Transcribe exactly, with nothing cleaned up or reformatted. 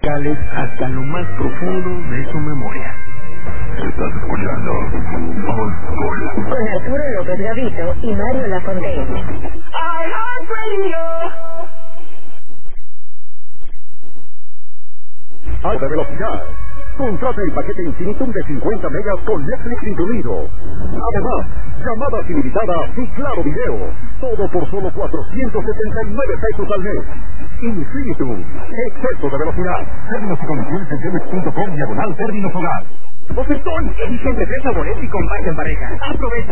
hasta lo más profundo de su memoria. Estás escuchando Old School con Arturo López Gavito y Mario Lafontaine. Alta velocidad. Contrata el paquete Infinitum de cincuenta megas con Netflix incluido. Además, llamadas ilimitadas y claro video. Todo por solo cuatrocientos setenta y nueve pesos al mes. Infinitum. Exceso de velocidad. Términos y condiciones en telmex punto com diagonal términos hogar. Ofertón, elige entre tres sabores y comparte en pareja. Aprovecha.